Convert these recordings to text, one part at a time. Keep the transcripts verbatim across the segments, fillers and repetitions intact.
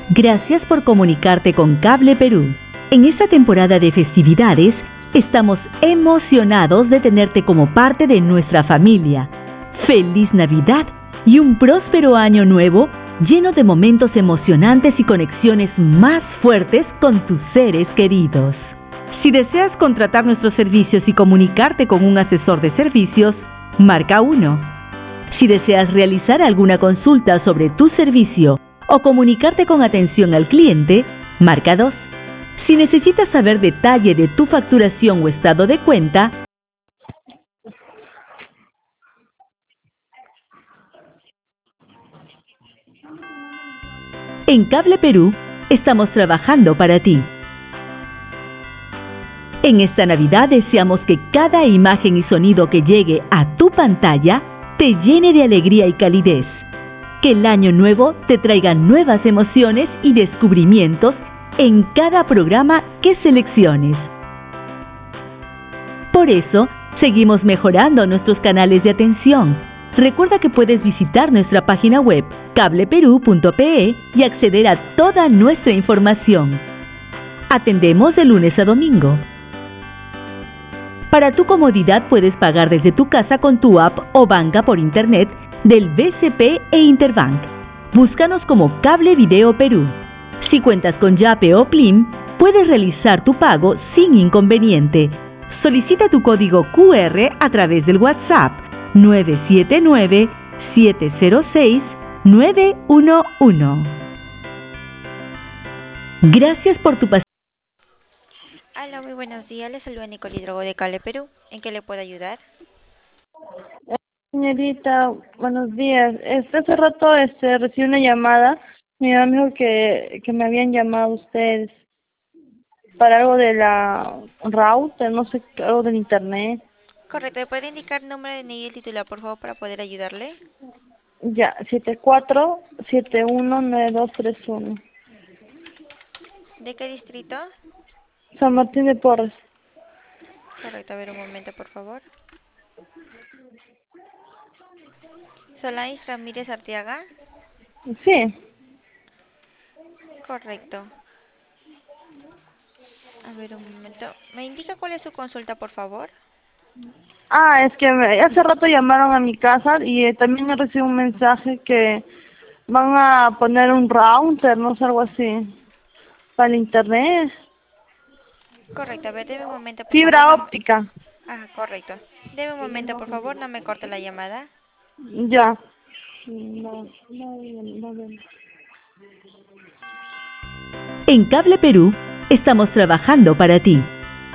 Gracias por comunicarte con Cable Perú. En esta temporada de festividades, estamos emocionados de tenerte como parte de nuestra familia. ¡Feliz Navidad y un próspero año nuevo lleno de momentos emocionantes y conexiones más fuertes con tus seres queridos! Si deseas contratar nuestros servicios y comunicarte con un asesor de servicios, marca uno. Si deseas realizar alguna consulta sobre tu servicio o comunicarte con atención al cliente, marca dos. Si necesitas saber detalle de tu facturación o estado de cuenta, en Cable Perú estamos trabajando para ti. En esta Navidad deseamos que cada imagen y sonido que llegue a tu pantalla te llene de alegría y calidez. Que el año nuevo te traiga nuevas emociones y descubrimientos en cada programa que selecciones. Por eso, seguimos mejorando nuestros canales de atención. Recuerda que puedes visitar nuestra página web cable perú punto pe y acceder a toda nuestra información. Atendemos de lunes a domingo. Para tu comodidad puedes pagar desde tu casa con tu app o banca por internet del B C P e Interbank. Búscanos como Cable Video Perú. Si cuentas con Yape o Plim, puedes realizar tu pago sin inconveniente. Solicita tu código cu erre a través del WhatsApp nueve siete nueve, siete cero seis, nueve uno uno. Gracias por tu paciencia. Hola, muy buenos días. Les saluda Nicole Hidrogo de Cable Perú. ¿En qué le puedo ayudar? Señorita, buenos días. Este, hace rato este, recibí una llamada. Mi mamá me dijo que, que me habían llamado ustedes para algo de la router, no sé, algo del internet. Correcto. ¿Me puede indicar el número de N I y el titular, por favor, para poder ayudarle? Ya, siete cuatro siete uno nueve dos tres uno. ¿De qué distrito? San Martín de Porres. Correcto. A ver, un momento, por favor. Solais Ramírez Arteaga. Sí. Correcto. A ver, un momento. ¿Me indica cuál es su consulta, por favor? Ah, es que me- hace rato llamaron a mi casa y eh, también he recibido un mensaje que van a poner un router, no sé, algo así, para el internet. Correcto. A ver, deme un momento, por favor. Fibra No me... óptica. Ah, correcto. Deme un momento, por favor. No me corte la llamada. Ya. No, no, no, no. En Cable Perú estamos trabajando para ti.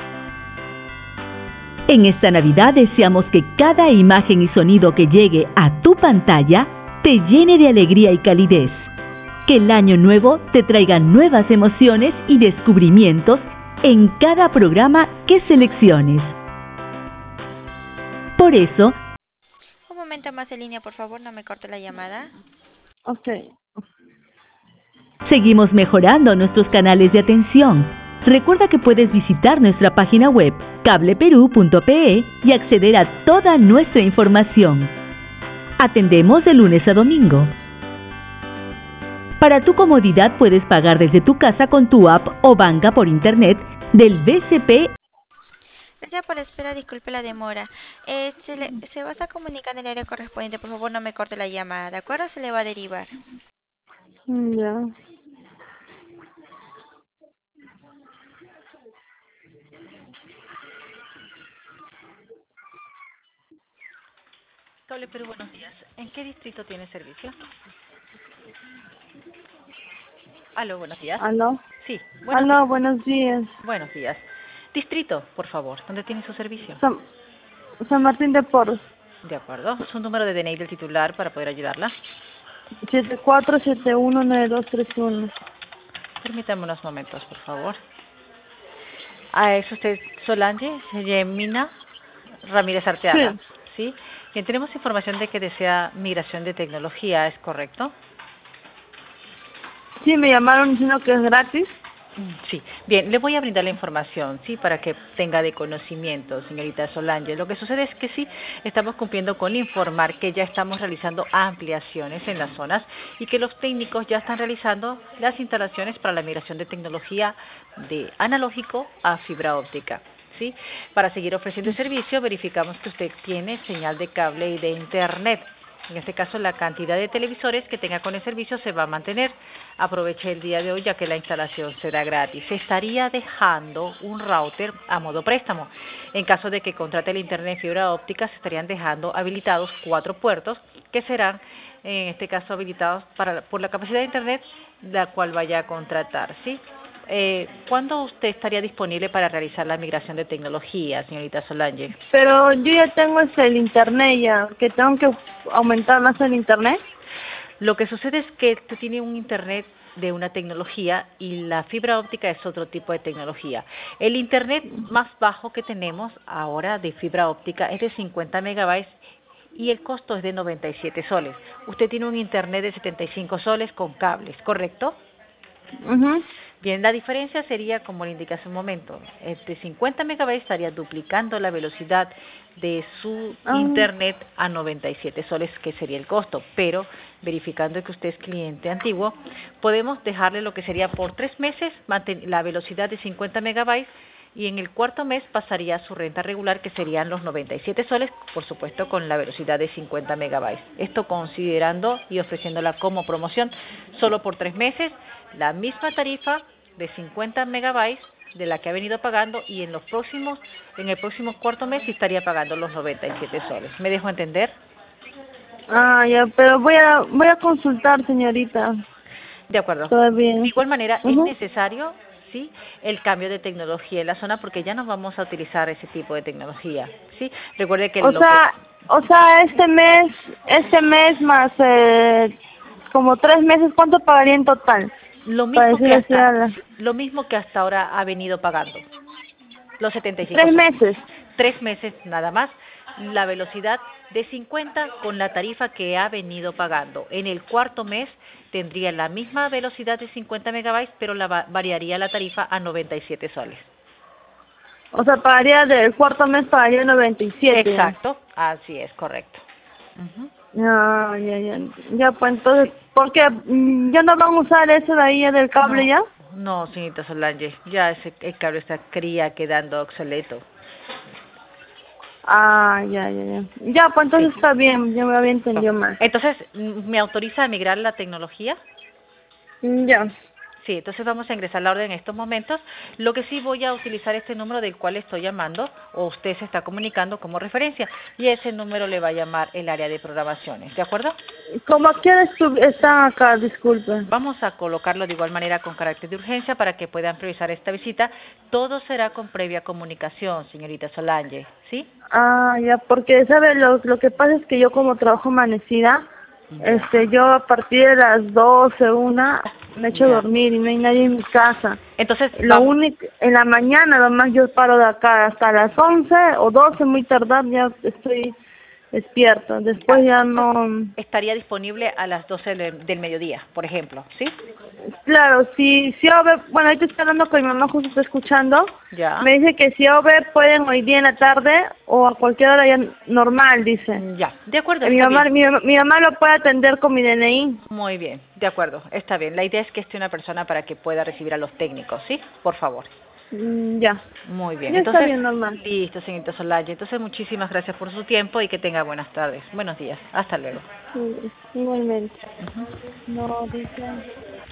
En esta Navidad deseamos que cada imagen y sonido que llegue a tu pantalla te llene de alegría y calidez. Que el año nuevo te traiga nuevas emociones y descubrimientos en cada programa que selecciones. Por eso, Un momento más en línea, por favor. No me corte la llamada. Ok. seguimos mejorando nuestros canales de atención. Recuerda que puedes visitar nuestra página web cable perú punto pe y acceder a toda nuestra información. Atendemos de lunes a domingo. Para tu comodidad puedes pagar desde tu casa con tu app o banca por internet del B C P. Gracias por la espera, disculpe la demora. Eh, se, le, se va a comunicar en el área correspondiente, por favor no me corte la llamada, ¿de acuerdo? Se le va a derivar. Ya. Cable Perú, buenos días. ¿En qué distrito tiene servicio? Aló, buenos días. ¿Aló? Sí, buenos Aló, días. buenos días. Buenos días. Distrito, por favor, ¿dónde tiene su servicio? San, San Martín de Porres. De acuerdo. Su número de D N I del titular para poder ayudarla. siete cuatro siete uno nueve dos tres uno. Permítame unos momentos, por favor. Ah, es usted Solange Yemina Ramírez Arteaga, Sí. ¿sí? Bien, tenemos información de que desea migración de tecnología, ¿es correcto? Sí, me llamaron diciendo que es gratis. Mm, Sí, bien, le voy a brindar la información, sí, para que tenga de conocimiento, señorita Solange. Lo que sucede es que sí, estamos cumpliendo con informar que ya estamos realizando ampliaciones en las zonas y que los técnicos ya están realizando las instalaciones para la migración de tecnología de analógico a fibra óptica. ¿Sí? Para seguir ofreciendo el servicio, verificamos que usted tiene señal de cable y de internet. En este caso, la cantidad de televisores que tenga con el servicio se va a mantener. Aproveche el día de hoy ya que la instalación será gratis. Se estaría dejando un router a modo préstamo. En caso de que contrate el internet en fibra óptica, se estarían dejando habilitados cuatro puertos que serán, en este caso, habilitados para, por la capacidad de internet la cual vaya a contratar, ¿sí? Eh, ¿Cuándo usted estaría disponible para realizar la migración de tecnología, señorita Solange? Pero yo ya tengo este, el internet ya, que tengo que aumentar más el internet. Lo que sucede es que tú tienes un internet de una tecnología y la fibra óptica es otro tipo de tecnología. El internet más bajo que tenemos ahora de fibra óptica es de cincuenta megabytes y el costo es de noventa y siete soles. Usted tiene un internet de setenta y cinco soles con cables, ¿correcto? Mhm. Bien, la diferencia sería, como le indiqué hace un momento, este cincuenta megabytes estaría duplicando la velocidad de su Ah, internet a noventa y siete soles, que sería el costo, pero verificando que usted es cliente antiguo, podemos dejarle lo que sería por tres meses la velocidad de cincuenta megabytes y en el cuarto mes pasaría a su renta regular, que serían los noventa y siete soles, por supuesto con la velocidad de cincuenta megabytes. Esto considerando y ofreciéndola como promoción solo por tres meses, la misma tarifa de cincuenta megabytes de la que ha venido pagando y en los próximos, en el próximo cuarto mes sí estaría pagando los noventa y siete soles. ¿Me dejo entender? ah, ya, pero voy a voy a consultar, señorita. De acuerdo. Todavía. De igual manera, es Ujú. necesario, sí, el cambio de tecnología en la zona porque ya no vamos a utilizar ese tipo de tecnología, sí. Recuerde que O lo que sea, o sea, este mes, este mes más eh, como tres meses, ¿cuánto pagaría en total? lo Para mismo que decirle así hasta a la... lo mismo que hasta ahora ha venido pagando, los setenta y cinco Tres soles. meses. Tres meses nada más, la velocidad de cincuenta con la tarifa que ha venido pagando. En el cuarto mes tendría la misma velocidad de cincuenta megabytes, pero la va- variaría la tarifa a noventa y siete soles. O sea, pagaría del cuarto mes, pagaría noventa y siete ya. Exacto, así es, correcto. Ujú. Ya, ya, ya. Ya, pues entonces, ¿por qué? Mm, ¿Ya no van a usar eso de ahí del cable No, ya? no, señorita Solange, ya ese el cable está cría quedando obsoleto. Ah, ya, ya, ya. Ya, pues Sí. entonces está bien, ya me había entendido más. Entonces, ¿me autoriza a migrar la tecnología? Mm, ya. Sí, entonces vamos a ingresar la orden en estos momentos. Lo que sí voy a utilizar este número del cual estoy llamando, o usted se está comunicando como referencia, y ese número le va a llamar el área de programaciones, ¿de acuerdo? ¿Cómo quieres tú están acá? Disculpe. Vamos a colocarlo de igual manera con carácter de urgencia para que puedan priorizar esta visita. Todo será con previa comunicación, señorita Solange, ¿sí? Ah, ya, porque, ¿sabe? Lo, lo que pasa es que yo como trabajo amanecida, Ya, este, yo a partir de las doce, una, me echo a ya. dormir y no hay nadie en mi casa. Entonces, Lo vamos, único, en la mañana nomás yo paro de acá hasta las once o doce, muy tardar, ya estoy despierta. Después ya, ya entonces no... estaría disponible a las doce del, del mediodía, por ejemplo, ¿sí? Claro, si, si O V E, bueno, ahorita estoy hablando con mi mamá, justo está escuchando, Ya, me dice que si O V E pueden hoy día en la tarde o a cualquier hora ya normal, dice. ya, de acuerdo, Eh, Mi está mamá, bien. mi, mamá- mi mamá lo puede atender con mi D N I. Muy bien, de acuerdo, está bien. La idea es que esté una persona para que pueda recibir a los técnicos, ¿sí? Por favor. Mm, ya, Muy bien, ya está entonces, bien normal. listo, señorita Solange. Entonces, muchísimas gracias por su tiempo y que tenga buenas tardes. Buenos días, hasta luego. Sí, igualmente. Ujú. No, dice...